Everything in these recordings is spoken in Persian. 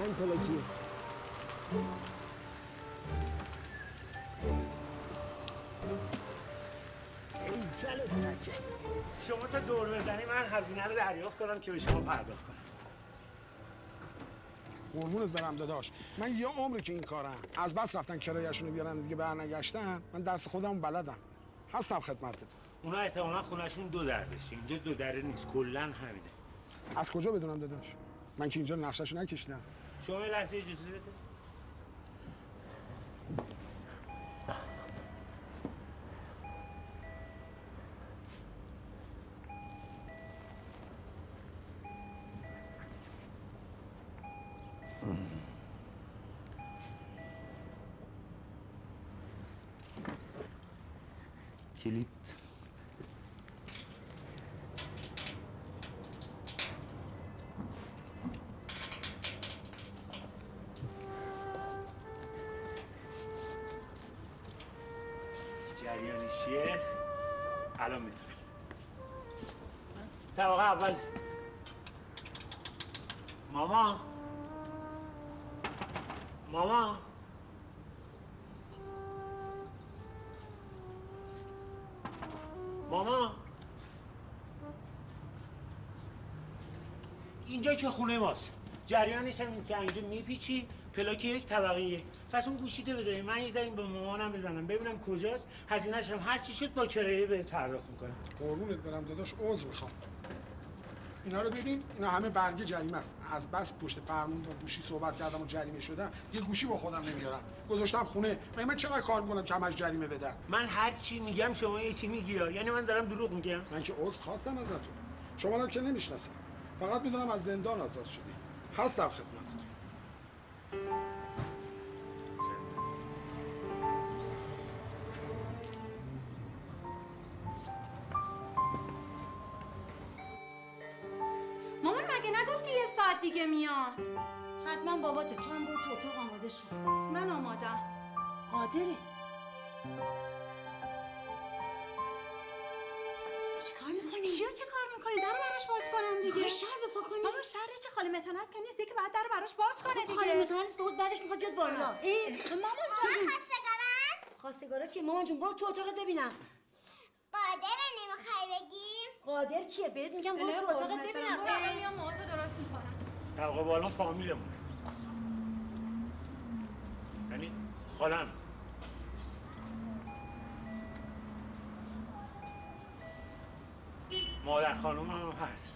همین پلاکیه. هیکل تکه. شما تا دور بزنی من هزینه رو دریافت کنم که به شما پرداخت کنم. قربونت برم داداش، من یه عمره که این کارم. از بس رفتن کرایه‌شون رو بیارن دیگه برنگشتن. من درس خودم بلدم. هستم خدمتت. اونا احتمالاً خونه‌شون دو درشه. اینجا دو دره نیست، کلاً همینه. از کجا بدونم داداش؟ من که اینجا نقشه‌شو نکشیدم. شما یه لحظه اجازه بده. کلید. جریانش چیه؟ الان میفهمی. طبقه اول. ماما. ماما. ماما. اینجا که خونه ماست. جریانش هم که اینجا میپیچی پلاک یک طبقه یک. پس اون گوشیتو بده من یه زنگ به مامانم بزنم ببینم کجاست. هزینه‌ش هم هر چی شد با کرایه بهت پرداخت میکنم. قربونت برم داداش، عذر میخوام. اینا رو ببین، اینا همه برگ جریمه است. از بس پشت فرمون با گوشی صحبت کردم و جریمه شدم، یه گوشی با خودم نمیارم. گذاشتم خونه. من چقدر کار میکنم که همش جریمه بدم؟ من هر چی میگم شما یه چی میگی ها. یعنی من دارم دروغ میگم؟ من که عذر خواستم ازتون. شما رو که نمیشناسم. فقط میدونم از زندان آزاد شدی. هستم خدمتتون. مامان مگه نگفتی یه ساعت دیگه میان؟ حتما باباته. تو هم برو تو اتاق آماده شو. من آمادم. قادره. چیکار میکنی؟ چی کار میکنی؟ درو براش باز کنم دیگه. شر بپا کنی؟ بابا شر چه؟ خاله متانت که نیست، یکی بعد درو براش باز کنه دیگه. خاله متانت نیست، بعدش میخواد بیاد بالا. مامان جون. خواستگارا چیه؟ مامان جون برو تو اتاقت ببینم. قادره نمیخوای بگیم؟ قادر کیه؟ بهت میگم برو تو اتاقت ببینم. برو میام موهاتو درست میکنم. طبقه بالا فامیلمون. یعنی خالم. مادر خانوم هم هست.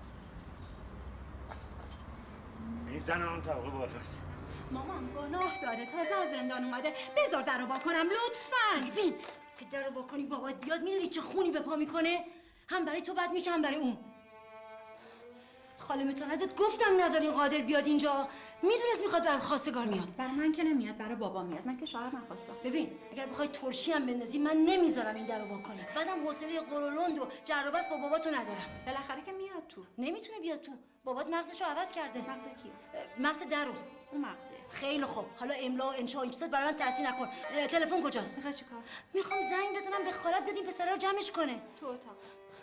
این زن هم طبقه بالاست. مامان گناه داره، تازه از زندان اومده. بذار درو با کنم لطفاً. ببین که درو با کنی بابات بیاد میدونی چه خونی به پا میکنه؟ هم برای تو بد میشه هم برای اون. خاله متانتت گفتم نذاری قادر بیاد اینجا. میدونست میخواد برات خواستگار میاد. برای من که نمیاد، برای بابا میاد. من که شوهر نخواستم. ببین اگر بخوای ترشی هم بندازی من نمیذارم این درو وا کنی. بعدم حوصله قرولند و جر و بس با باباتو ندارم. بالاخره که میاد تو. نمیتونه بیاد تو. بابات مغزشو عوض کرده. مغز کیه؟ مغز درو. اون مغزه. خیلی خوب. حالا املا و انشا این چیزا برای من تاثیر نکن. تلفن کجاست؟ میخوای چیکار؟ میخوام زنگ بزنم به خالت بدیم پسرا رو جمعش کنه. تو اتاق.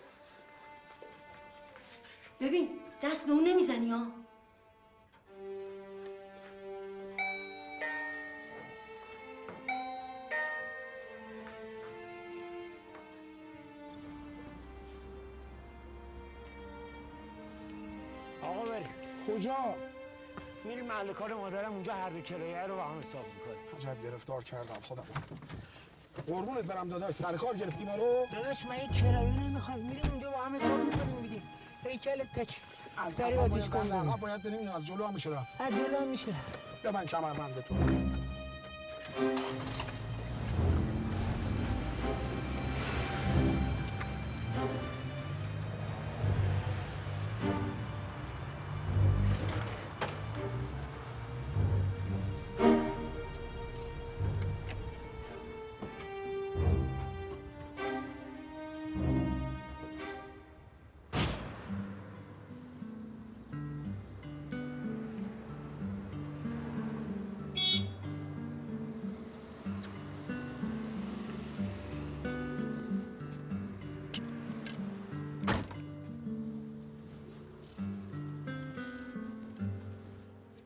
ببین دست به اون نمیزنی ها. آقا بریم. کجا؟ میریم محل کار مادرم، اونجا هر دو کرایه رو با هم حساب میکنیم. عجب گرفتار کردم خودم. قربونت برم داداش، سر کار گرفتی ما رو؟ داداش من یه کرایه نمیخوام، میریم اونجا با هم حساب میکنیم دیگه. هیکل تک. از سری آتیش کن. عقب باید بریم یا از جلو هم میشه رفت؟ از جلو هم میشه رفت. یا من کمربند تو.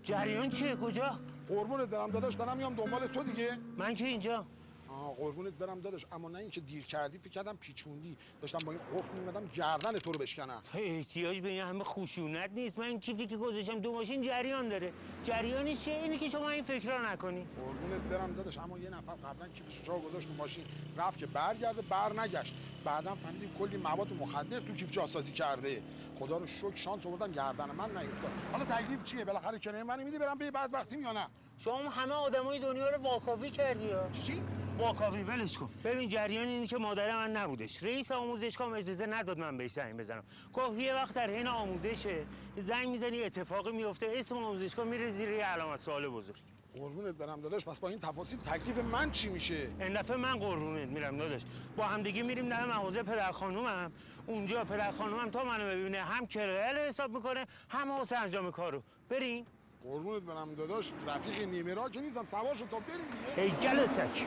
جریان چیه؟ کجا؟ قربونت برم داداش، دارم میام دنبال تو دیگه. من که اینجا. قربونت برم داداش، اما نه اینکه دیر کردی، فکر کردم پیچوندی، داشتم با این قفل میمدم گردن تو رو بشکنم. احتیاج به این همه خشونت نیست. من این کیفی که گذاشتم دو ماشین جریان داره. جریانش چیه؟ اینه که شما این فکرا نکنی. قربونت برم داداش، اما یه نفر قبلا کیفش جا گذاشت تو ماشین، رفت که برگرده نگشت. بعدم فهمیدیم کلی مواد مخدر تو کیف جاسازی کرده. خدا رو شکر شانس آوردم گردن من نیفتاد. حالا تکلیف چیه؟ بالاخره کنه من میدی برم به بدبختیم یا نه؟ شما همه آدمای دنیا رو واکاوی کردی ها. چی؟ واکاوی ولش کن. ببین جریان اینه که مادر من نبودش. رئیس آموزشگاه اجازه نداد من بهش زنگ بزنم. گفت یه وقت در حین آموزشه زنگ میزنی اتفاقی میفته، اسم آموزشگاه میره زیر یه علامت سوال بزرگ. قربونت برم داداش، پس با این تفاصیل تکلیف من چی میشه؟ این دفعه من قربونت میرم داداش. با همدیگه میریم در مغازه پدر خانومم. اونجا پدر خانومم تا منو ببینه هم کرایه رو حساب میکنه هم واسه انجام کارو. بریم. قربونت برم داداش، رفیق نیمه راه که نیستم، سوار شو تا بریم دیگه. هیکلتک.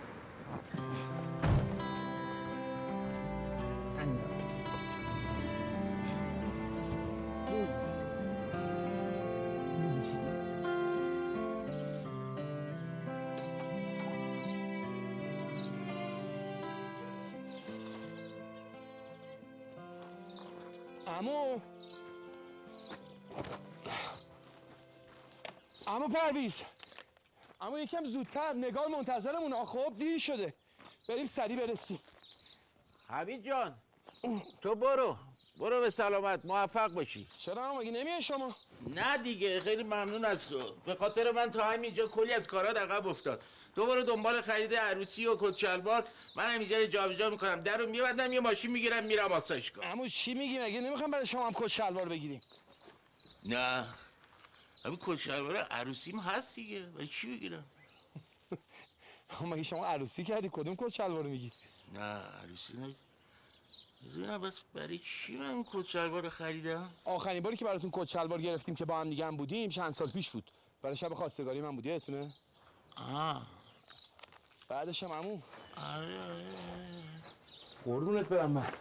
عمو پرویز، اما یکم زودتر، نگار منتظرمونه. خب دیر شده، بریم سریع برسیم. حمید جان تو برو به سلامت، موفق باشی. چرا اما مگه نمیای شما؟ نه دیگه، خیلی ممنون از تو. به خاطر من تا همینجا کلی از کارات عقب افتاد. تو برو دنبال خرید عروسی و کت شلوار، من همینجا رو جابجا میکنم، در رو میبندم، یه ماشین میگیرم میرم آسایشگاه. عمو چی میگی؟ مگه نمیخوام برای شما هم کت شلوار بگیریم؟ نه همین کت شلوار عروسیم هست دیگه، برای چی بگیرم؟ مگه شما عروسی کردی؟ کدوم کت شلوار میگی؟ نه عروسی نه. بس برای چی من کت شلوار خریدم؟ آخرین باری که براتون کت شلوار گرفتیم که با هم دیگه هم بودیم چند سال پیش بود. برای شب خواستگاری من بود، یادتونه؟ بعدش هم عمو. قربونت برم من.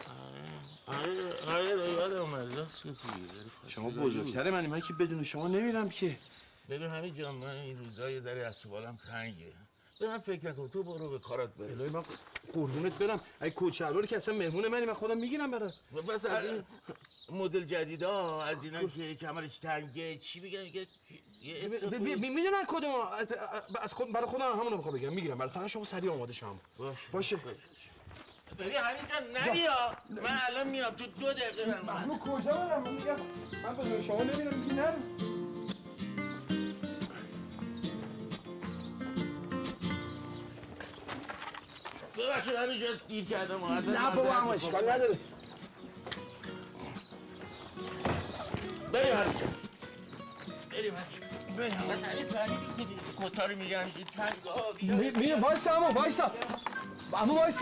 آره یادم اومد، راست گفتی. شما بزرگتر منی، من که بدون شما نمیرم که. ببین حمید جان، من این روزا یه ذره دست و بالم تنگه. به من فکر نکن، تو برو به کارات برس. من قربونت برم، اگه کت شلواری که اصلا مهمون منی، من خودم میگیرم برات. بس از این مدل جدیدا، از اینا که کمرش تنگه، چی میگن میدونن کدوم، از خود برای خودم همونو میخوام بگم، میگیرم برات. فقط شما سریع آماده شو. باشه. ببین حمید جان نریا، من الان میام تو 2 دقیقه. من کجا برم؟ من بدون شما نمیرم. میگی نرو. ببخشید همینجا دیر کردم. نه بابا اما اشکال نداره. بریم همینجا. بریم بس همین تنگی کتا رو میگم تنگ. میره وایسا عمو، وایسا عمو، وایسا.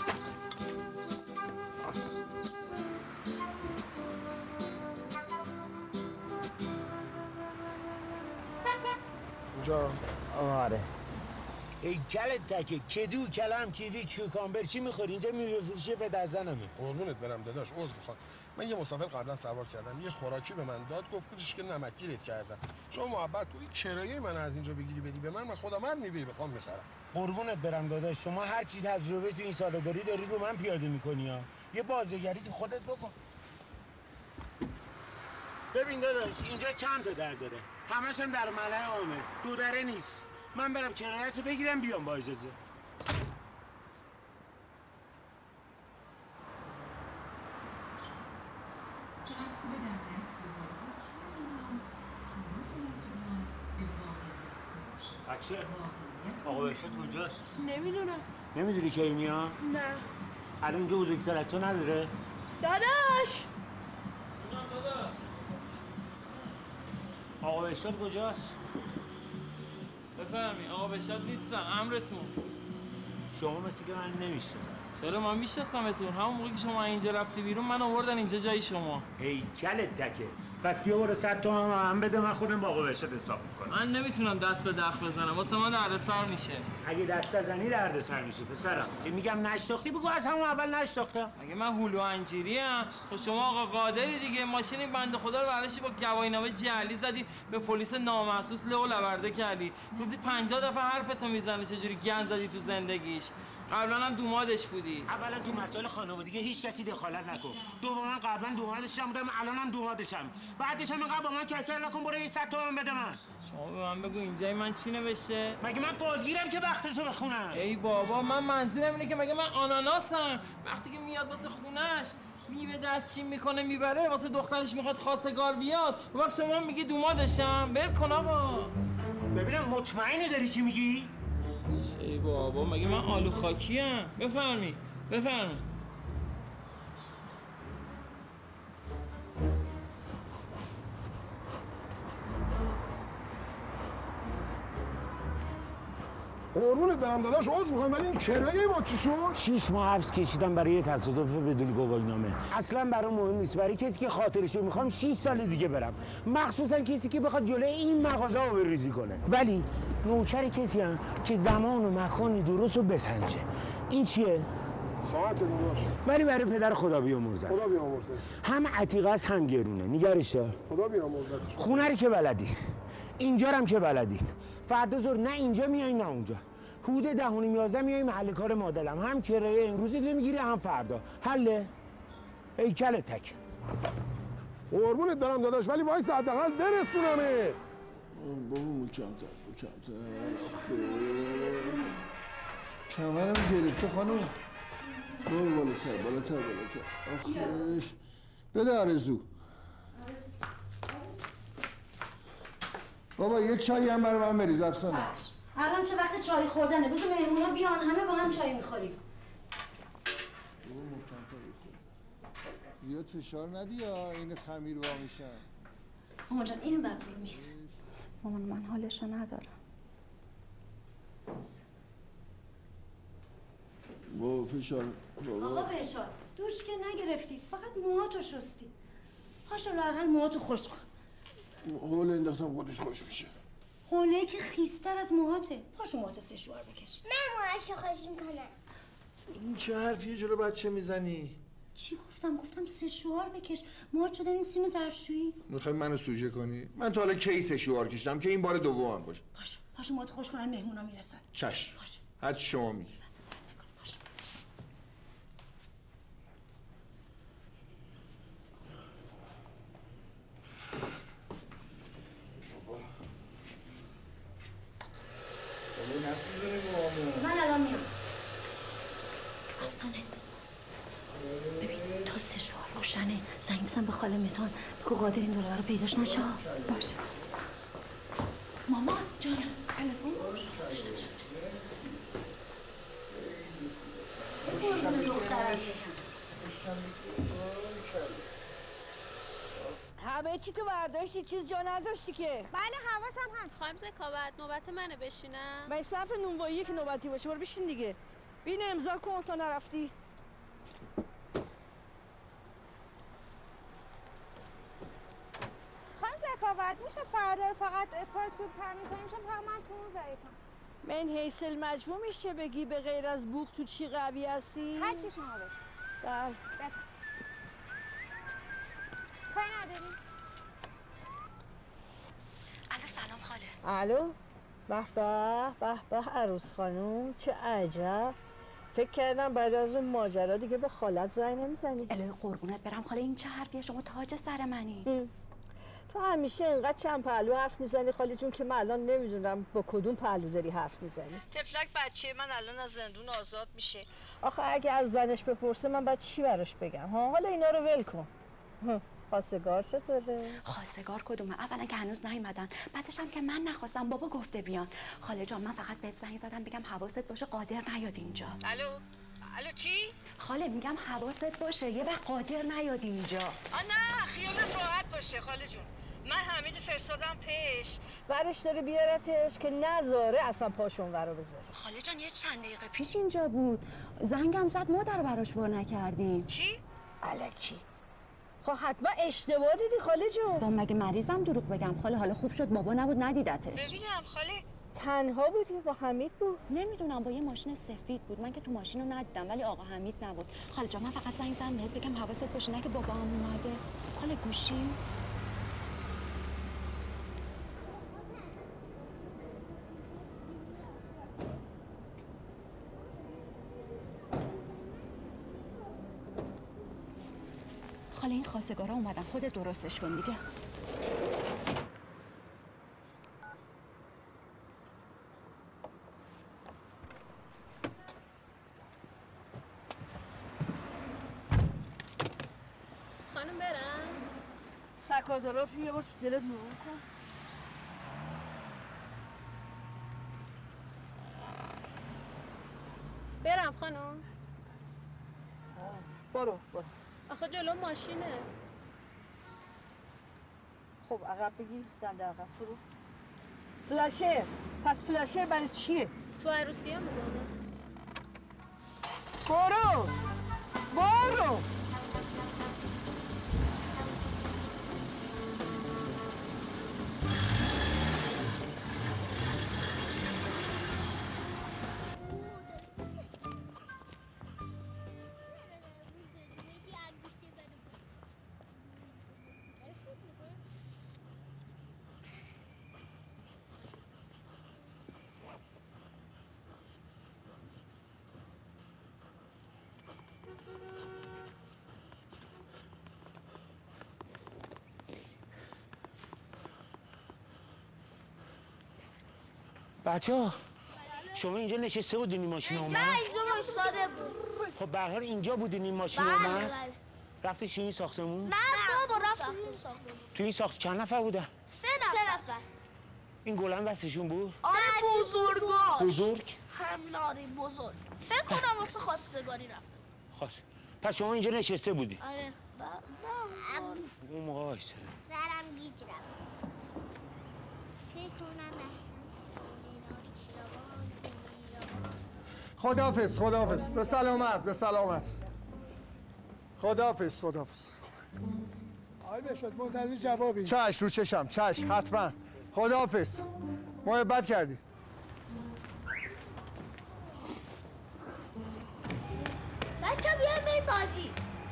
اونجا آره. هیکلت تکه، کدو، کلم، کیوی، کیوکامبر، چی میخوری؟ اینجا میوه فروشی پدر زنمه. قربونت برم داداش، عذر میخوام. من یه مسافر قبلا سوار کردم، یه خوراکی به من داد، گفتش که نمکگیرت کردم. شما محبت کنی کرایه من از اینجا بگیری بدی به من خودم هر میوه‌ای بخوام میخرم. قربونت برم داداش، شما هر چی تجربه تو این سالا داری رو من پیاده میکنی ها. یه بازیگری که خودت بکن. ببین داداش، اینجا چند تا در داره؟ همش هم در ملأ عامه، 2 دره نیست. من برم کرایه‌تو بگیرم بیام با اجازه. بچه، آقا بهشت کجاست؟ نمیدونم. نمیدونی کی میاد؟ نه. الان اینجا بزرگتر از تو نداره؟ داداش آقا بهشت کجاست؟ بفهمی آقا بهشت نیستم، امرتون. شما مثل که من نمیشناسم. چرا من میشناسمتون؟ همون موقعی که شما اینجا رفتی بیرون من آوردن اینجا جای شما. هیکلت تکه. پس بیا برو 100 تومن هم بده، من خودم با آقا بهشت حساب میکنم. من نمیتونم دست به دخ بزنم، واسه من دردسر میشه. اگه دست نزنی دردسر میشه پسرم. که میگم نشناختی بگو از همون اول نشناختم. مگه من هلو انجیریم؟ خب شما آقا قادری دیگه، ماشین این بنده خدا رو برداشتی با گواهینامه جعلی زدی به پلیس نامحسوس له و لورده کردی. روزی 50 دفعه حرفتو میزنه چجوری گند زدی تو زندگیش. قبلا هم دومادش بودی. اولا تو مسائل خانوادگی هیچ کسی دخالت نکن. دوما قبلا دومادشم بودم، الانم دومادشم. بعدش هم اینقدر با من کلکل نکن، برو 100 تومن بده من. شما به من بگو اینجای من چی نوشته؟ مگه من فالگیرم که وقت تو بخونم؟ ای بابا من منظورم اینه که مگه من آناناسم؟ وقتی که میاد واسه خونش میوه دستچین میکنه میبره، واسه دخترش میخواد خواستگار بیاد، وقت شما میگی دومادشم؟ ول کن آقا. ببینم مطمئنی داری چی میگی؟ ای بابا مگه من آلو خاکیم؟ بفرمی بفرمی. قربونت برم داداش عذر میخوام، ولی این کرایه ما چی شد؟ 6 ماه حبس کشیدم برای یه تصادف بدون گواهینامه. اصلا برام مهم نیست، برای کسی که خاطرشو میخوام 6 سال دیگه برم، مخصوصا کسی که بخواد جلوی این مغازه رو بریزی کنه. ولی نوکر کسی هم که زمان و مکان درست رو بسنجه. این چیه؟ ساعت داداش. ولی برای پدر خدا بیامرزه. خدا بیامرزه. هم عتیقه است هم گرونه. نگرش دار. خدا بیامرزه. خونه رو که بلدی، اینجا هم که بلدی. فردا زور نه اینجا میای نه اونجا. حدود 10 و 11 میای محل کار مادرم. هم کرایه امروزی میگیری هم فردا. حله؟ هیکل تک. قربونت برم داداش، ولی وایس حداقل برسونمه. بابا کمتر کمرم گرفته خانم. برو بالاتر آخش. بده آرزو. بابا یه چایی هم برای من بریز افسانه. الان چه وقت چای خوردنه؟ بذار مهمونا بیان همه با هم چای میخوریم. زیاد فشار ندی یا این خمیر وا میشن. مامان جان اینو بر رو میز. مامان من حالشو ندارم. با فشار بابا. آقا فشار دوش که نگرفتی، فقط موهاتو شستی. پاشو لااقل موهاتو خوش کن. حوله انداختم خودش خوش میشه. حوله که خیستر از موهاته. پاشو موهاتو سشوار بکش. من موهاشو خوش میکنم. این چه حرفیه جلو بچه میزنی؟ چی گفتم سشوار بکش. موهات شدن این سیم ظرفشویی. میخوای منو سوژه کنی؟ من تا حالا کی سشوار کشیدم که این بار دومم باشه. پاشو موهاتو خوش کنن مهمونا میرسن. چشم. هر چی شما میگی. من الان میام. افسانه ببین تا سشوار روشنه زنگ بزن به خاله متان بگو قادر این دلار رو پیداش نشه. باشه مامان جان تلفن گذاشتمش همه چی تو برداشتی، چیز جا نذاشتی که. بله حواسم هست. خانم ذکاوت نوبت منه بشینم. من صرف نونوایی که نوبتی باشه برو بشین دیگه. بین امضا کن تا نرفتی. خانم ذکاوت میشه فردا فقط پارک توپ ترمیم کنیم، چون فقط من تو اون ضعیفم. من حیث المجموع میشه بگی به غیر از بوق تو چی قوی هستی؟ هر چی شما بگید. بله. کاری نداریم. الو سلام خاله. الو به عروس خانوم چه عجب. فکر کردم بعد از اون ماجرا دیگه به خالت زنگ نمیزنی. الهی قربونت برم خاله، این چه حرفیه؟ شما تاج سر منی. تو همیشه اینقدر چند پهلو حرف میزنی خاله جون که من الان نمیدونم با کدوم پهلو داری حرف میزنی. تفلک بچه من الان از زندون آزاد میشه. آخه اگه از زنش بپرسه من باید چی براش بگم؟ حالا اینا رو ول کن. خواستگار چطوره؟ خواستگار کدومه؟ اولا که هنوز نیومدن، بعدش هم که من نخواستم، بابا گفته بیان. خاله جان من فقط بهت زنگ زدم بگم حواست باشه قادر نیاد اینجا. الو چی؟ خاله میگم حواست باشه یه وقت قادر نیاد اینجا. نه خیالت راحت باشه خاله جون. من حمیدو فرستادم پیش، برش داره بیارتش که نذاره اصلا پاشون ورا بذاره. خاله جان یه چند دقیقه پیش اینجا بود، زنگم زد، ما در براش وا نکردیم. چی؟ الکی خب حتما اشتباه دیدی خاله جون. با مگه مریضم دروغ بگم خاله؟ حالا خوب شد بابا نبود ندیدتش. ببینم خاله تنها بودی با حمید بود؟ نمیدونم با یه ماشین سفید بود. من که تو ماشین رو ندیدم ولی آقا حمید نبود. خاله جان من فقط زنگ زدم بهت بگم حواست باشه نه که بابا هم اومده. خاله گوشی خاله این خواستگارا اومدن خودت درستش کن دیگه. خانم برم؟ سکادرات یه بار تو دلت مرور کن. برم خانم؟ برو. آخه جلو ماشینه. خب عقب بگی دنده عقب برو. فلاشر. پس فلاشر برای چیه؟ تو عروسی هم میزنه. برو. بچه‌ها شما اینجا نشسته بودین این ماشین اومد؟ اینجا وایساده بود. خب به هر حال اینجا بودین این ماشین اومد؟ رفتی تو این ساختمون؟ نه بابا رفت تو این ساختمون. تو این ساخت چند نفر بودن؟ 3 نفر. این گلن دستشون بود؟ آره بزرگاش. بزرگ؟ همین آره بزرگ. فکر کنم واسه خواستگاری رفت. خواست. پس شما اینجا نشسته بودی؟ آره. نه. اون موقع وایسه. برم گیجرم. فکر کنم خداحافظ به سلامت خداحافظ آی بشد منتظر جوابی. چشم رو چشم حتما خداحافظ محبت کردی. بچه بیان بریم بازی.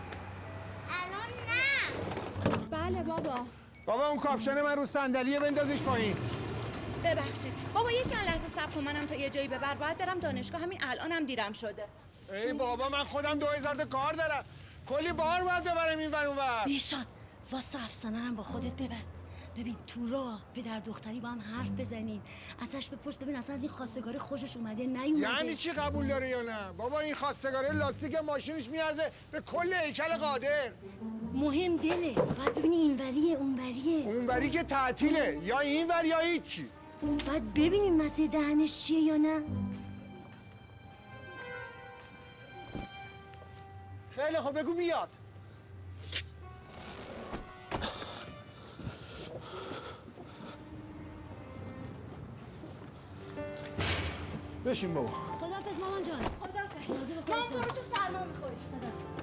الان نه. بله بابا اون کاپشن من رو صندلیه بندازش پایین. ببخشید بابا یه چند لحظه صبر کن منم تا یه جایی ببر باید برم دانشگاه همین الانم دیرم شده. ای بابا من خودم 2000 تا کار دارم کلی بار باید ببرم این ور اون ور. بیرشاد واسه افسانه هم با خودت ببر. ببین تو راه پدر دختری با هم حرف بزنین ازش بپرس ببین اصلا از این خواستگاری خوشش اومده نیومده. یعنی چی قبول داره یا نه؟ بابا این خواستگاری لاستیک ماشینش میارزه به کل هیکل قادر. مهم دله باید ببینی اینوریه اونوری که تعطیله یا اینور یا هیچی. باید ببینیم مسیح دهنش چیه یا نه. خیلی خب بگو بیاد. بشین بابا. خداحافظ مامان جان. خداحافظ. مامان برو تو سرما میخوری. خداحافظ.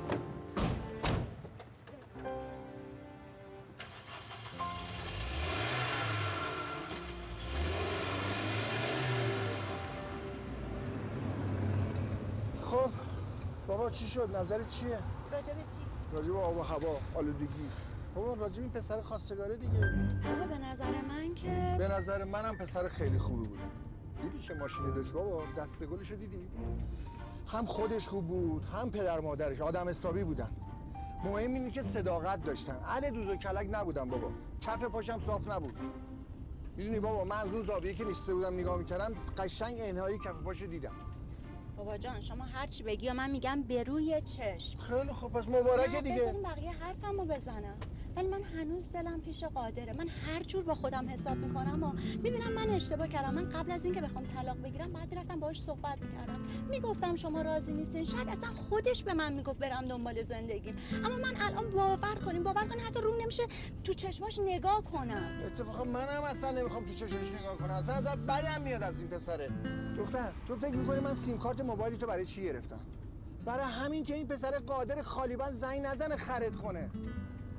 خب بابا چی شد؟ نظرت چیه؟ راجب چی؟ راجب آب و هوا، آلودگی. بابا راجب این پسر خواستگاره دیگه. بابا به نظر من که به نظر منم پسر خیلی خوبی بود. دیدی چه ماشینی داشت بابا؟ دستگلشو دیدی؟ هم خودش خوب بود، هم پدر مادرش آدم حسابی بودن. مهم اینه که صداقت داشتن. اهل دوز و کلک نبودن بابا. کف پاشم صاف نبود. میدونی بابا من از اون زاویه که نشسته بودم نگاه میکردم قشنگ انهای کف پاشو دیدم. بابا جان شما هر چی بگی من میگم به روی چشم. خیلی خوب پس مبارکه دیگه. بذاریم بقیه حرفمو بزنم. ولی من هنوز دلم پیش قادره. من هر جور با خودم حساب میکنم و میبینم من اشتباه کردم. من قبل از اینکه بخوام طلاق بگیرم بعد میرفتم باهاش صحبت میکردم. میگفتم شما راضی نیستین. شاید اصلا خودش به من میگفت برم دنبال زندگی. اما من الان باور کنین حتی روم نمیشه تو چشماش نگاه کنم. اتفاقا منم اصلا نمیخوام تو چشمش نگاه کنم. اصلا ازت بدم میاد از این پسره. دختر تو فکر میکنی من سیم کارت موبایلی تو برای چی گرفتم؟ برای همین که این پسر قادر خالیبند زنگ نزنه خرید کنه.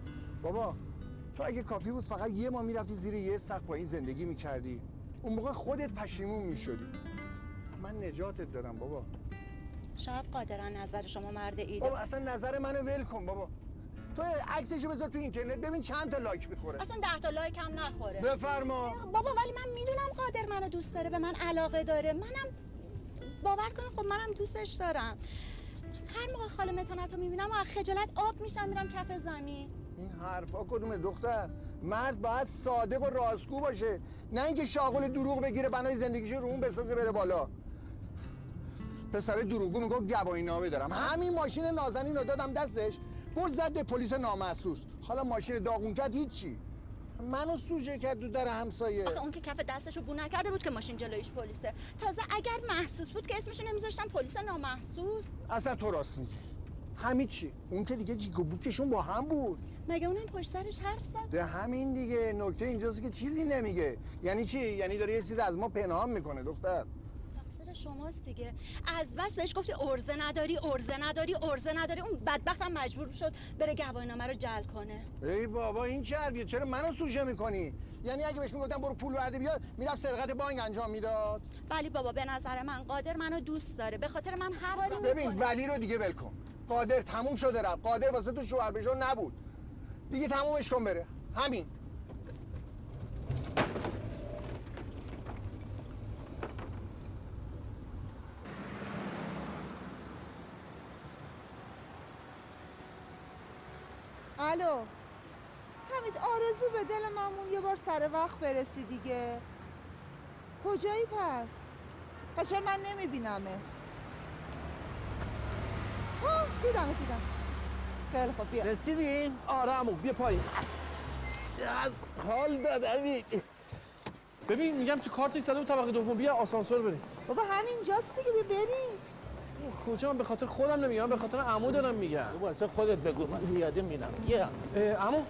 بابا تو اگه کافی بود فقط یه ماه میرفتی زیر یه سقف با این زندگی میکردی، اون موقع خودت پشیمون میشدی. من نجاتت دادم بابا. شاید قادرن نظر شما مرد ایده. بابا اصلا نظر منو ول کن بابا. تو عکسشو بذار تو اینترنت ببین چند تا لایک میخوره. اصلا 10 تا لایک هم نخوره. بفرما. بابا ولی من میدونم قادر منو دوست داره، به من علاقه داره. منم باور کنید خب منم دوستش دارم. هر موقع خاله متانت رو میبینم و از خجالت آب میشم میرم کف زمین. این حرفا کدومه دختر؟ مرد باید صادق و راستگو باشه، نه اینکه شاغل دروغ بگیره بنای زندگیشو رو اون بسازه بره بالا. پسر دروغگو میگه گواهینامه دارم. همین ماشین نازنین رو دادم دستش، گفت زد به پلیس نامحسوس. حالا ماشین داغون کرد هیچی، منو سوژه کرد تو در همسایه. آخه اون که کف دستشو بو نکرده بود که ماشین جلویش پلیسه. تازه اگر محسوس بود که اسمشو نمیذاشتن پلیس نامحسوس. اصلا تو راست میگی. همین چی؟ اون که دیگه جیک و بوکشون با هم بود. مگه اونم پشت سرش حرف زد؟ ده همین دیگه. نکته اینجاست که چیزی نمیگه. یعنی چی؟ یعنی داره یه چیزی از ما پنهان میکنه دختر. تقصیر شماست دیگه. از بس بهش گفتی ارزه نداری، ارزه نداری، ارزه نداری. اون بدبختم مجبور شد بره گواهینامه رو جعل کنه. ای بابا این چه حرفیه؟ چرا منو سوژه میکنی؟ یعنی اگه بهش میگفتم برو پول ورده بیاد میرفت سرقت بانک انجام میداد؟ ولی بابا به نظر من قادر منو دوست داره، به خاطر من هر کاری میکنه. ببین ولی رو دیگه ول کن. قادر تموم شده رفت. قادر واسه تو شوهر بشو نبود دیگه، تمومش کن بره. همین. الو حمید، آرزو به دل ممون یه بار سر وقت برسی دیگه. کجایی پس؟ پس چرا من نمیبینمه؟ دیدم. خیلی خوب بیا. رسیدیم؟ آره عمو بیا پایین. چقدر حال دادم. ببین میگم تو کارتش زده بود طبقه دوم، بیا آسانسور بریم. بابا همینجاست دیگه، بیا بریم. کجا؟ من به خاطر خودم نمیگم، به خاطر عمو دارم میگم. واسه خودت بگو، من میادم میرم. عمو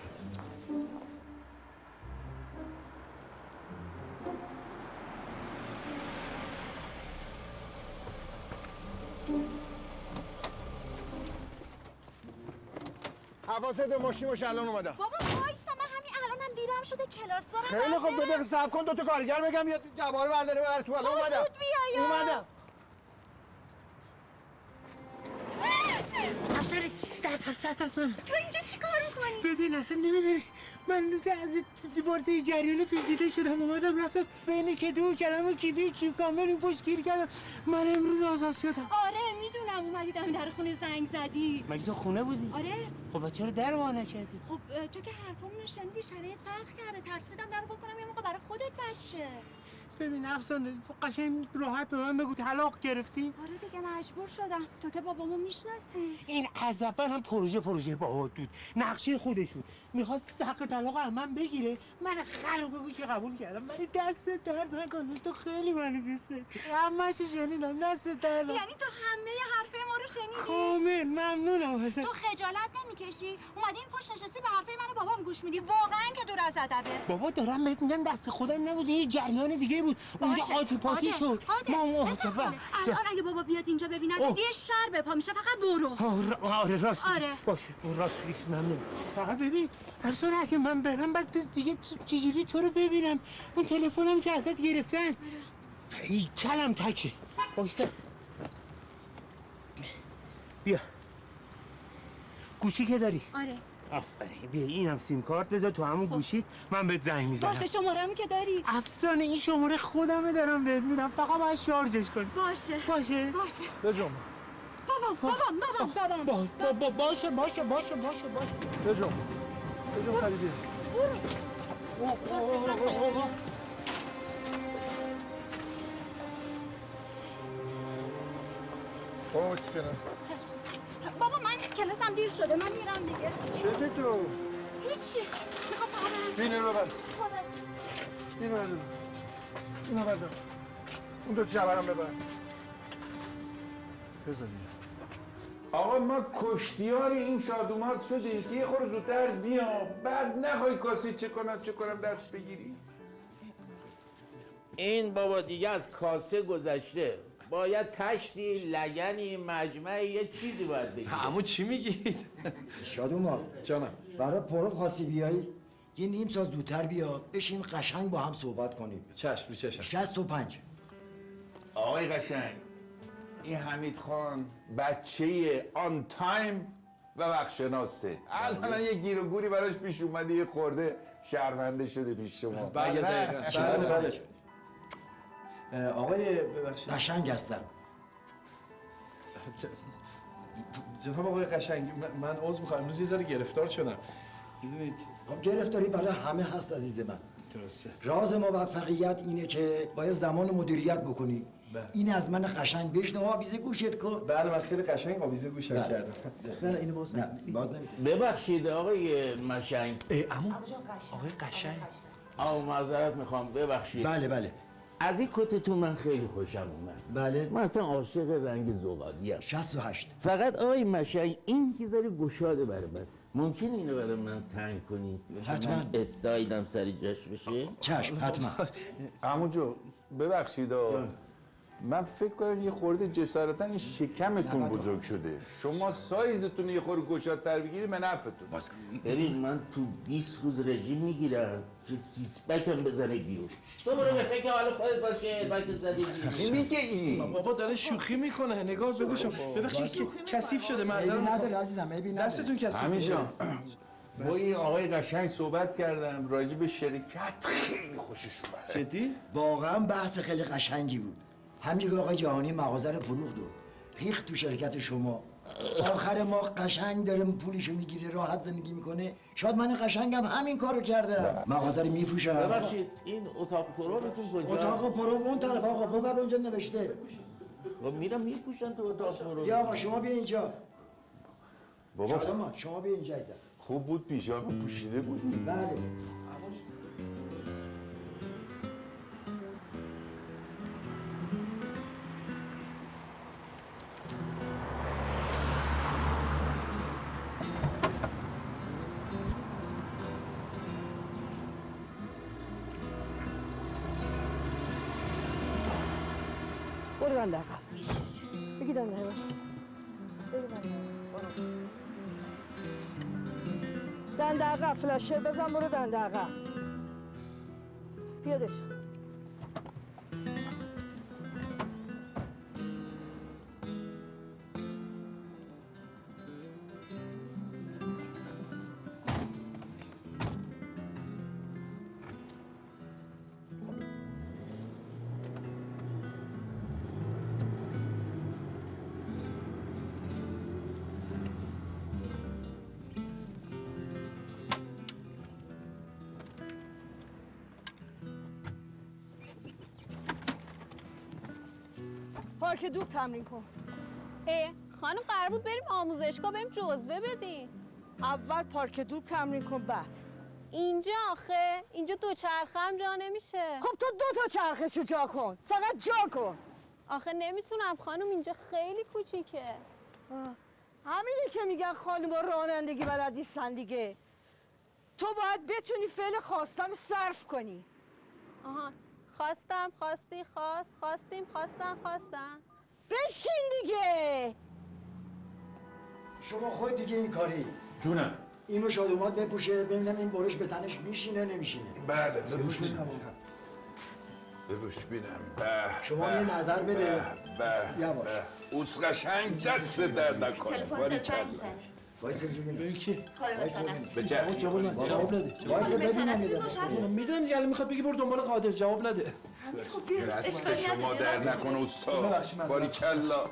حواست به ماشین باشه، الان اومدم. بابا وایسا، من همین الانم دیرم شده کلاس دارم. خیلی خوب، 2 دقیقه صبر کن. 2 تا کارگر بگم بیاد جوار برداره ببر تو. الان اومدم. زود بیا یا اومدم. افسر ستاسون تو اینجا چی کار میکنی؟ ببین اصلا نمیدونی من از وارد جریان پیچیده شدم، اومدم رفتم بین کدو کلمه کیوی کیوکامبر این پشت گیر کردم. من امروز آزاد شدم. آره میدونم، اومدیدم در خونه زنگ زدی. مگه تو خونه بودی؟ آره. خب چرا در وا نکردی؟ خب تو که حرفامون رو شنیدی، شرایط فرق کرده، ترسیدم در رو بکنم یه موقع برای خودت بد شه. ببین افسانه قشنگ راحت به من بگو طلاق گرفتیم؟ آره دیگه مجبور شدم. تو که بابامو میشناسی. این از اول هم پروژه بابا بود، نقشه خودش بود، میخواست حق طلاق از من بگیره. من خلو بگو که قبول کردم. ولی دست درد نکن، تو خیلی منو دوست داری. همه‌ش شنیدم، دست درد. یعنی تو همه حرفای ما رو شنیدی؟ کامل ممنونم ازت. تو خجالت نمیکشی؟ اومدی این پشت نشستی به حرفای من و بابام گوش میدی؟ واقعا که دور از ادبه. بابا دارم بهت میگم دست خودم نبود، یه جریان دیگه بود. اونجا آتی پاتی شد. الان اگه بابا بیاد اینجا ببیند دیگه شر به پا میشه. فقط برو. آره راست. آره باشه راست میگی، ممنون. فقط ببین هر اگه من برم بعد تو دیگه چجوری تو رو ببینم؟ اون تلفنم که ازت گرفتن کلم تکه. باشه بیا گوشی که داری؟ آره آفرین، بیا اینم سیم کارت بذار تو همون گوشیت، من بهت زنگ میزنم. باشه شماره‌مو که داری؟ افسانه این شماره خودمه دارم بهت میدم، فقط باید شارژش کنی. باشه بجام بابام باشه بجام سری بیا. برو بسی کنم. بابا من کلاسم دیر شده، من میرم دیگه. چه تو؟ هیچی، میخوام فقط اینو ببر. اینو ببر. اون 2 جبرم ببر. بذار اینو. آقا ما کشتیار این شادومات شدیم که یه خور زودتر بیام، بعد نخوای کاسه چه کنم دست بگیری. این بابا دیگه از کاسه گذشته. باید تشتی، لگنی، مجمعی، یه چیزی باید بگید. عمو چی میگید؟ شادوما جانم برای پرو خواستی بیایی یه نیم ساعت زودتر بیا بشیم قشنگ با هم صحبت کنیم. چشم چشم. 65. آقای قشنگ این حمید خان بچه آن تایم و وقتشناسه. الان یه گیر و گوری براش پیش اومده یه خورده شرمنده شده پیش شما. بله دقیقاً. بله. آقای ببخشید قشنگ هستم. جناب آقای قشنگ من عذر میخوام امروز یه ذره گرفتار شدم. میدونید خب گرفتاری برای همه هست عزیز من. درسته. راز موفقیت اینه که باید زمان مدیریت بکنی. این از من قشنگ بشنو آویزه گوشت کن. بله من خیلی قشنگ آویزه گوشم کردم. نه اینو باز نه باز نمی‌کنم. ببخشید آقای مشنگ. عمو آقای قشنگ. معذرت میخوام ببخشید. بله. از این کتتون من خیلی خوشم اومد. بله. من اصلا عاشق رنگ زغالیم. 68. فقط آقای مشنگ این یه ذره گشاده برای من. ممکن اینو برای من تنگ کنی؟ حتما. من استایلم سری جاش بشه؟ چشم حتما. عمو جو ببخشید من فکر کنم یه خورده جسارتا این شکمتون بزرگ شده. شما سایزتون یه خورده گشادتر بگیرید به نفعتون. ببین من تو 20 روز رژیم میگیرم که سیسپکم بزنه بیرون. تو برو به فکر حال خودت باش که البته زدی بیرون. میگه این بابا داره شوخی میکنه. نگار بگو شما. ببخشید که کثیف شده معذرت نداره عزیزم عیبی نداره. دستتون کثیف همیشه با این آقای قشنگ صحبت کردم راجع به شرکت خیلی خوشش اومد. جدی؟ واقعا بحث خیلی قشنگی بود. همینجور آقای جهانی مغازه رو فروخت و ریخت تو شرکت شما. آخر ما قشنگ داره پولشو میگیره راحت زندگی میکنه. شاید من قشنگم همین کارو کرده. مغازه رو میفروشم. ببخشید این اتاق پروبتون کجا؟ اتاق پرو اون طرف آقا ببر اونجا نوشته. خب میرم میپوشن تو اتاق پرو. بیا آقا شما بیا اینجا. بابا شما بیا اینجا عزیزم. خوب بود پیژامه پوشیده بودی. بله. برو دنده عقب بگی دنده عقب دنده عقب فلشه بزن برو دنده عقب پیادش پارک دور تمرین کن. خانم قرار بود بریم آموزشگاه بریم جزوه بدیم. اول پارک دور تمرین کن بعد. اینجا آخه اینجا دوچرخه هم جا نمیشه. خب تو 2 تا چرخشو جا کن. فقط جا کن. آخه نمیتونم خانم اینجا خیلی کوچیکه. همینه که میگن خانوما رانندگی بلد نیستن دیگه. تو باید بتونی فعل خواستن رو صرف کنی. آها خواستم خواستی خواست خواستیم خواستم خواستم. بشین دیگه. شما خود دیگه این کاری. جونم. اینو شادومات بپوشه ببینم این برش به تنش میشینه نمیشینه. بله بپوش ببینم. بپوش ببینم. شما یه نظر بده. یواش. اوس قشنگ دست در نکنه. باری کلا. وایس ببین کی؟ وایس ببین. بچه. جواب نده. وایس ببینم. میدونم دیگه الان میخواد بگی برو دنبال قادر جواب نده. دست شما در نکنه استاد. باری کلا.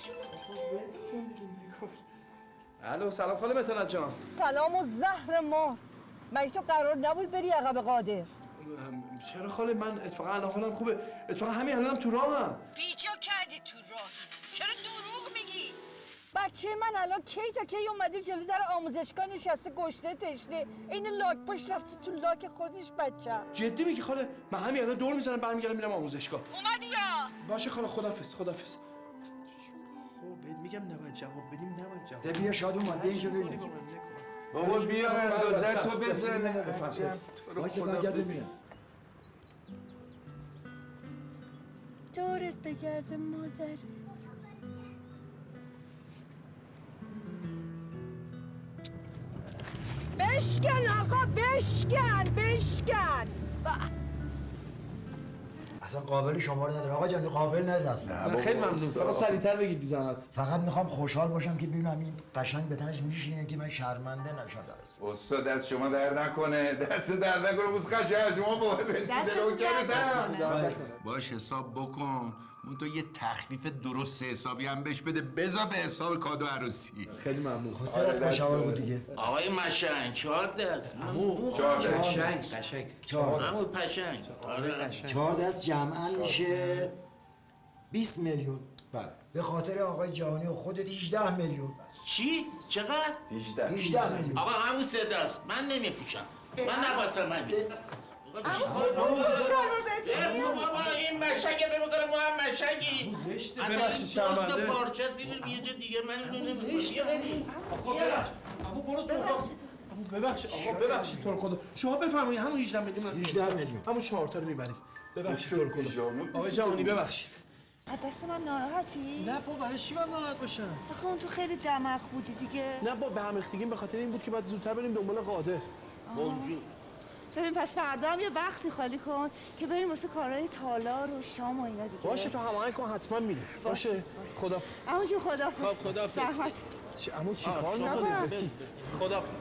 الو سلام خاله متنت جان. سلام و زهر ما. مگه تو قرار نبود بری عقب قادر؟ چرا خاله من اتفاقا الان حالم خوبه. اتفاقا همین الانم تو راهم. بیجا کردی تو راه. چرا دروغ میگی؟ بچه من الان کی تا کی اومدی جلو در آموزشگاه نشسته گشته تشنه این لاک پشت رفته تو لاک خودش بچه. جدی میگی خاله؟ من همین الان دور میزنم برمیگردم میرم آموزشگاه. اومدی یا؟ باشه خاله خدافظ. خب بهت میگم نباید جواب بدیم نباید جواب. بیا شاد اومد بیا اینجا ببین. بابا بیا اندازه تو بزنه. وایس برگرد ببینم. دورت بگرده مادرت. بشکن آقا، بشکن. اصلا قابل شما رو نداره آقا جان، قابل نداره اصلا. خیلی ممنون، فقط سریعتر بگید بی زحمت. فقط میخوام خوشحال باشم که ببینم این قشنگ به تنش میشینه که من شرمنده نشم. استاد دست شما در نکنه، دست در نکنه. بس قشنگ شما با رسیده رو کردم. باش حساب بکن. اون تو یه تخفیف درست حسابی هم بهش بده، بذار به حساب کادو عروسی. خیلی ممنون. خسته از کشاور بود دیگه. آقای مشنگ 4 دست. 4 دست. قشنگ. 4 همون پشنگ. آره 4 دست جمعاً میشه 20 میلیون. بله. به خاطر آقای جهانی و خودت 18 میلیون. چی؟ چقدر؟ 18 میلیون. آقا همون 3 دست. من نمیپوشم. من نخواستم من بابا این مشنگه بمیکنه ما هم مشنگی. اصلا این دو تا پارچه است بیزیم یه جا دیگه من اینو نمیکنم. آقا برو تو اتاق. ببخشید آقا، ببخشید تو رو خدا. شما بفرمایید همون 18 میلیون. 18 میلیون. همون 4 تا رو میبرید. ببخشید تو رو خدا. آقای جهانی ببخشید. دست من ناراحتی؟ نه با برای چی من ناراحت باشم؟ آخه اون تو خیلی دمق بودی دیگه. نه با به هم ریختگیم به خاطر این بود که بعد زودتر بریم دنبال قادر. موجود. ببین پس فردا هم یه وقتی خالی کن که بریم واسه کارهای تالار و شام و اینا دیگه. باشه تو هماهنگ کن، حتما میریم. باشه خدافظ. عمو جون خدافظ. خب خدافظ. چی عمو چی کار می‌کنی؟ خدافظ.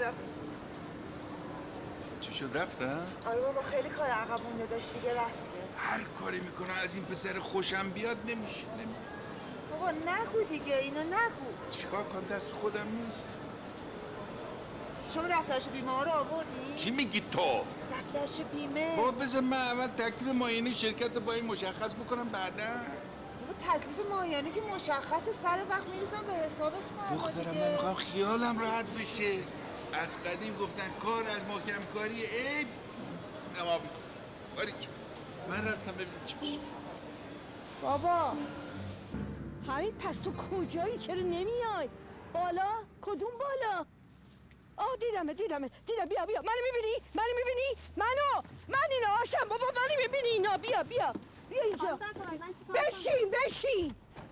چی شد رفتن؟ آره بابا خیلی کار عقب مونده داشت دیگه رفته. هر کاری میکنه از این پسر خوشم بیاد نمیشه. بابا نگو دیگه، اینو نگو. چیکار کنم دست خودم نیست. شما دفترچه بیمه ها رو آوردی؟ چی میگی تو؟ دفترچه بیمه؟ بابا بذار من اول تکلیف معاینه شرکت رو با این مشخص بکنم بعدا. بابا تکلیف معاینه که مشخص سر وقت میریزم به حسابتون آقا دیگه. دخترم من میخوام خیالم راحت بشه. از قدیم گفتن کار از محکم کاری عیب نما باری که من رفتم ببینم چی میشه. بابا همین پس تو کجایی؟ چرا نمیای؟ بالا؟ کدوم بالا؟ دیدم بیا منو میبینی؟ من اینو آشم بابا، منو میبینی اینا؟ بیا اینجا بشین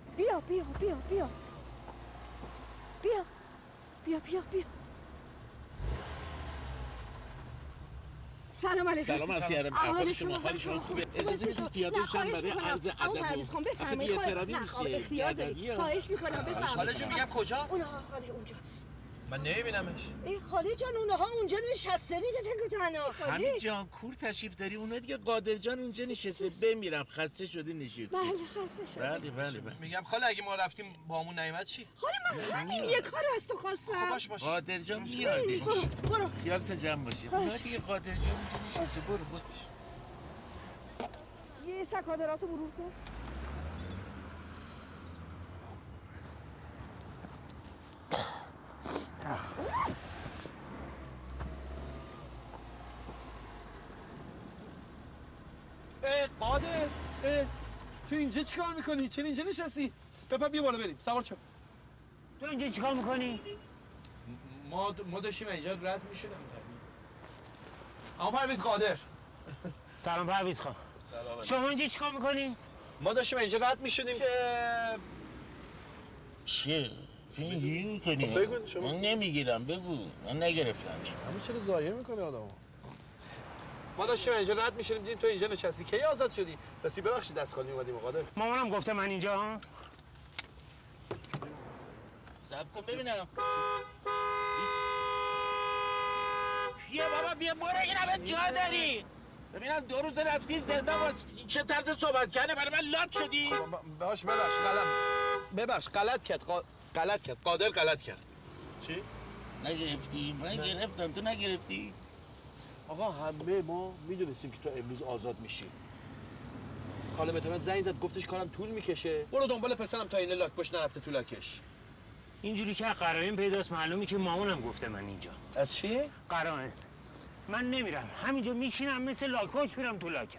بیا سلام علیکم. سلام علیکم. احوال شما خوبه؟ اجازه بدید پیاده شم برای عرض ادب. بفرمایید. اختیار داری. خواهش میکنم بفرمایید. خاله جون میگم کجا؟ اونها خاله اونجاست. من نمیبینمش. ای خاله جان اونها اونجا نشسته دیگه تنگ تنها. خاله همین جان کور تشریف داری؟ اونا دیگه قادر جان اونجا نشسته. بمیرم خسته شدی نشستی. بله خسته شدی. بله. میگم خاله اگه ما رفتیم با همون نیومد چی؟ خاله من همین یه کار از تو خواستم. باش قادر جان میاد. برو خیالتون جمع باشه. اونا دیگه قادر جان اونجا نشسته. برو یه سکادراتو مرور کن. قادر تو اینجا چیکار میکنی؟ چرا اینجا نشستی؟ بپر بیا بالا بریم. سوار شو. تو اینجا چیکار میکنی؟ ما داشتیم اینجا رد میشدیم. اما پرویز قادر. سلام پرویز خان. سلام. شما اینجا چیکار میکنی؟ ما داشتیم اینجا رد میشدیم که چیه؟ چه اینجوری میکنی؟ بگو شما. من نمیگیرم بگو. من نگرفتم. همین چرا ضایع میکنه آدمو؟ ما داشتیم اینجا رد میشدیم دیدیم تو اینجا نشستی. کی آزاد شدی؟ راستی ببخشید دست خالی اومدیم قادر. مامانم گفته من اینجا. صبر کن ببینم. بیا بابا بیا برو این همه جا داری. ببینم 2 روز رفتی زندان چه طرز صحبت کرده برای من لات شدی؟ باش ببخش غلط کرد قادر غلط کرد. چی؟ نگرفتی؟ من گرفتم تو نگرفتی؟ آقا همه ما میدونستیم که تو امروز آزاد میشی. خاله متمت زنگ زد گفتش کارم طول میکشه. برو دنبال پسرم تا این لاک باش نرفته تو لاکش. اینجوری که قرائن پیداست معلومه که مامانم گفته من اینجا. از چی؟ قرائن. من نمیرم. همینجا میشینم مثل لاک‌پاش میرم تو لاکم.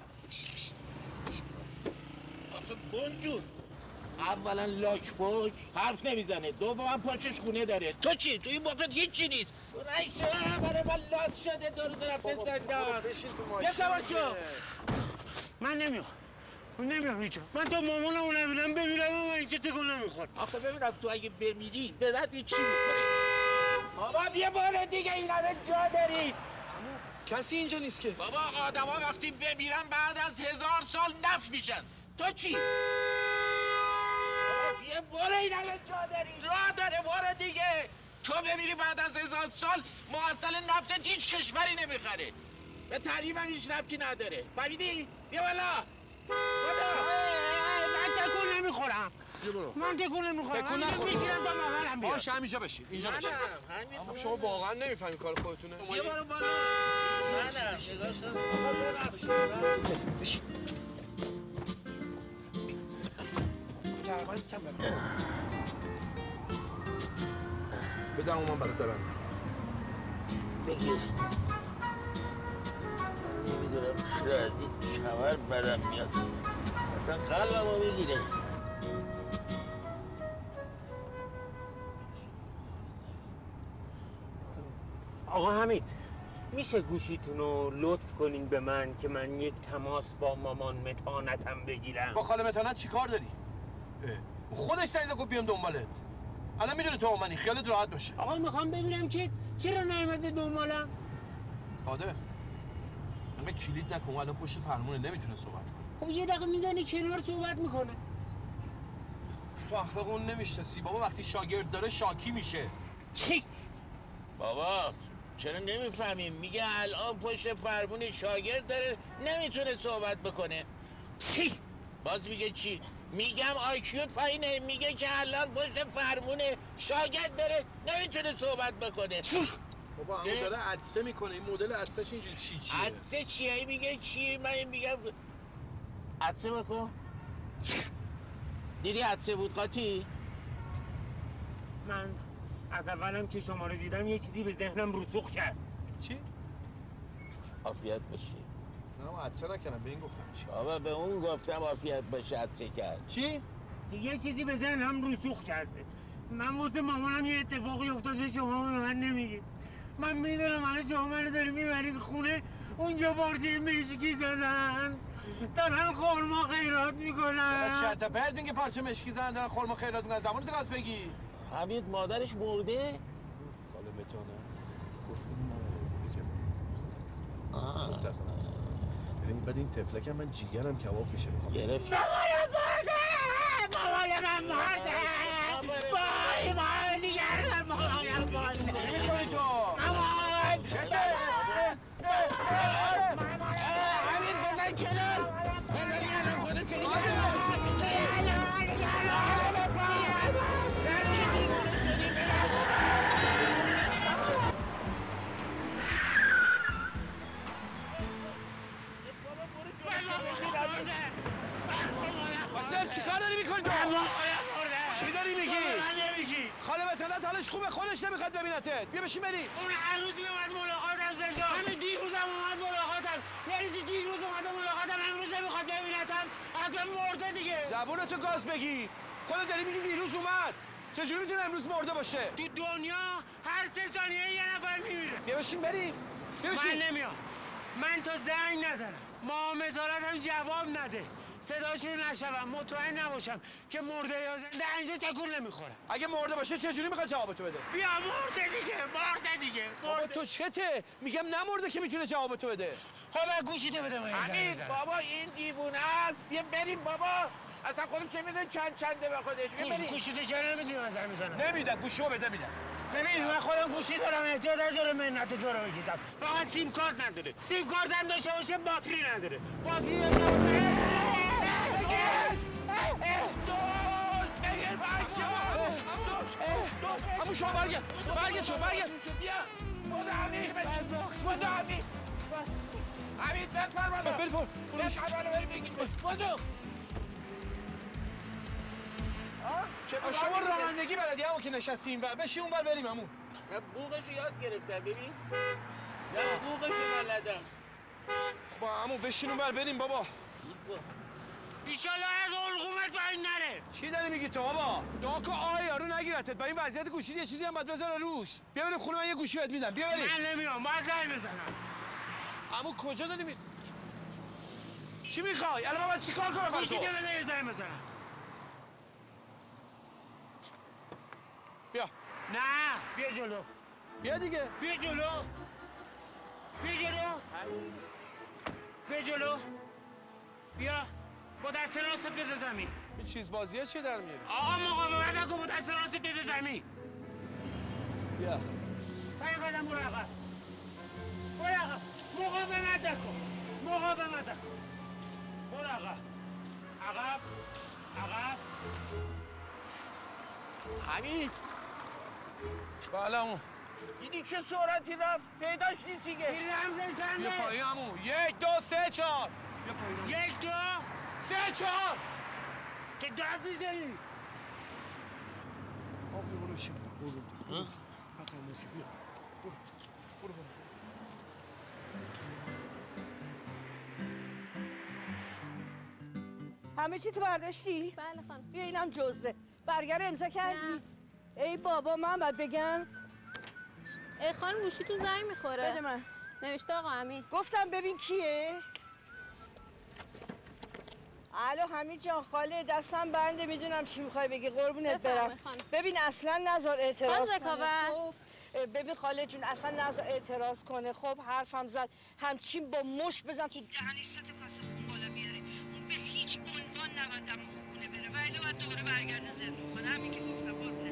آخه بونجور. اولا لاک پاش حرف نمیزنه، دوما پاشش خونه داره. تو چی؟ تو این موقع هیچی نیست. نشه برای من لات شده 2 روز رفته زندان. بشین تو یه سوار شو. من نمیام. نمیام هیچ. من تا مامانمو نبینم بمیرم و من اینجا تکون نمیخورم. آخه ببینم تو اگه بمیری به درد چی میخوره؟ بابا بیا باره دیگه این همه جا داری. کسی اینجا نیست که. بابا آدما وقتی بمیرن بعد از 1000 سال نف میشن. تو چی؟ بابا بیا باره این همه جا داری. راه داره باره دیگه. تو بمیری بعد از 1000 سال معسل نفت هیچ کشوری نمیخره. به تحریم هم هیچ ربطی نداره. فهمیدی؟ بیا بالا. من تکون نمیخورم. من تکون نمیخورم. تکون نخور. میشینم تا مامانم بیاد. باشه همینجا بشین. اینجا بشین. اما شما واقعا نمیفهمید کار خودتونه. بیا بالا بالا. منم. بشین. کرمان کم بدم اومم برات برم. بگیر. نمیدونم چرا از این کمر بدم میاد. اصلا قلبمو میگیره. آقا حمید میشه گوشیتون رو لطف کنین به من که من یک تماس با مامان متانتم بگیرم؟ با خاله متانت چی کار داری؟ خودش سعی گفت بیام دنبالت. الان میدونی تو منی، خیالت راحت باشه. آقا میخوام ببینم که چرا نیومده دنبالم؟ قادر انقدر کلید نکن، الان پشت فرمونه نمیتونه صحبت کنه. خب یه دقیقه میزنی کنار صحبت میکنه. تو اخلاق اون نمیشناسی بابا، وقتی شاگرد داره شاکی میشه. چی؟ بابا چرا نمیفهمیم؟ میگه الان پشت فرمون شاگرد داره نمیتونه صحبت بکنه. چی؟ باز میگه چی؟ میگم آیکیوت پایینه. میگه که الان پشت فرمون شاگرد داره نمیتونه صحبت بکنه. بابا همون داره عدسه میکنه. این مدل عدسهش اینجوری چیه؟ عدسه چیه؟ میگه چی؟ من میگم عدسه بکن. دیدی عدسه بود قاطی؟ من از اولم که شما رو دیدم یه چیزی به ذهنم رسوخ کرد. چی؟ عافیت باشه. نه من عدسه نکنم، به این گفتم چی؟ بابا به اون گفتم عافیت باشه عدسه کرد. چی؟ یه چیزی به ذهنم رسوخ کرده. من واسه مامانم یه اتفاقی افتاده شما به من نمیگید. من میدونم الان شما منو داری میبرید خونه، اونجا پارچه مشکی زدن دارن خورما خیرات میکنن. چرت و پرت میگه پارچه مشکی زدن دارن خورما خیرات میکنن. زمان تو گاز بگی. حمید مادرش مرده؟ خاله متانه گفت این مامان گفته خودم ببین بعد این تفلک من جیگرم کباب میشه میخوام. گرفت. مامان من مرده. وای مامان دیگر مامانم مرده. چی میکنی تو؟ مامان چته؟ حمید بزن کنار. بزن یه خودش رو قاسم چیکار داری میکنی تو؟ چی داری میگی؟ خاله متانت حالش خوبه، خودش نمیخواد ببینتت. بیا بشین بریم. اون هر روز میومد ملاقاتم زندان. همین دیروزم اومد ملاقاتم. یعنی دیروز اومد ملاقاتم، امروز نمیخواد ببینتم. اصلا مرده دیگه. زبونتو گاز بگی. خودت داری میگی دیروز اومد. چجوری میتونه امروز مرده باشه؟ تو دنیا هر 3 ثانیه یه نفر میمیره. بیا بشین بریم. بیا بشین. من نمیام. من تا زنگ نزنم، مامزارت هم جواب نده، صداشو نشوم، مطمئن نباشم که مرده یا زنده، اینجا تکون نمیخورم. اگه مرده باشه چجوری میخواد جوابتو بده؟ بیا مرده دیگه. بابا تو چته؟ میگم نمرده که میتونه جوابتو بده. خب گوشیتو بده من. حمید بابا این دیوونه است. بیا بریم بابا. اصلا خودم چه میدونه چنده به خودش. بیا بریم. گوشیتو چرا نمیدی من زنگ میزنم؟ نمیدم، گوشیو بده میدم. ببین من خودم گوشی دارم، احتیاج ندارم منت تو رو بگیرم. فقط سیم کارت نداره. سیم کارت هم داشته باشه باتری نداره. باتری امو شما برگرد بیا خدا حمید خدا حمید حمید بفرم بابا بریم حواله بریم بگید خودو شما رانندگی بلدی همون که نشستی این ور بشی اون ور بریم همون. من بوقشو یاد گرفتم ببین. نه بوقشو بلدم. با همون بشین اون ور بریم بابا. ایشالله از الگومت باید نره. چی داری میگی تو بابا؟ دعا کن آه یارو نگیرتت. با این وضعیت گوشی یه چیزی هم باید بذاره روش. بیا بریم خونه، من یه گوشی بهت میدم. بیا بریم. من نمیام، باید زنگ بزنم. عمو کجا داری چی میخوای؟ الان من چیکار کنم برای تو؟ گوشی بده یه زنگ بزنم. بیا. نه بیا جلو. بیا دیگه. بیا جلو. بیا جلو. بیا جلو. بیا. با دست راست بده زمین. این چیز بازیه چی در میاری؟ آقا مقاومت نکن، با دست راست بده زمین. بیا. پنج قدم برو عقب. برو عقب. مقاومت نکن. مقاومت نکن. برو عقب. عقب. عقب. حمید بله عمو. دیدی چه سرعتی رفت؟ پیداش نیست دیگه. این رمز چنده؟ بیا پایین عمو. 1 2 3 4. بیا پایین. 1 2 3 4. که داد میزنی. آب بیا برو شیم. برو. خطرناکی بیا. برو. برو. همه چی تو برداشتی؟ بله خانم. بیا اینم جزوه. برگر امضا کردی؟ ای بابا من باید بگم. ای خانم گوشیتون زنگ میخوره. بده من. نوشته آقا امین. گفتم ببین کیه؟ الو حمید جان خاله دستم بنده میدونم چی میخوای بگی قربونت برم. ببین اصلا نذار اعتراض کنه. ببین خاله جون اصلا نذار اعتراض کنه. خب حرفم زد همچین با مش بزن تو دهنش ست کاسه خون بالا بیاره. اون به هیچ عنوان نباید دم خونه بره ولی باید دوباره برگرده زندون کنه. همین که گفتم قربونت.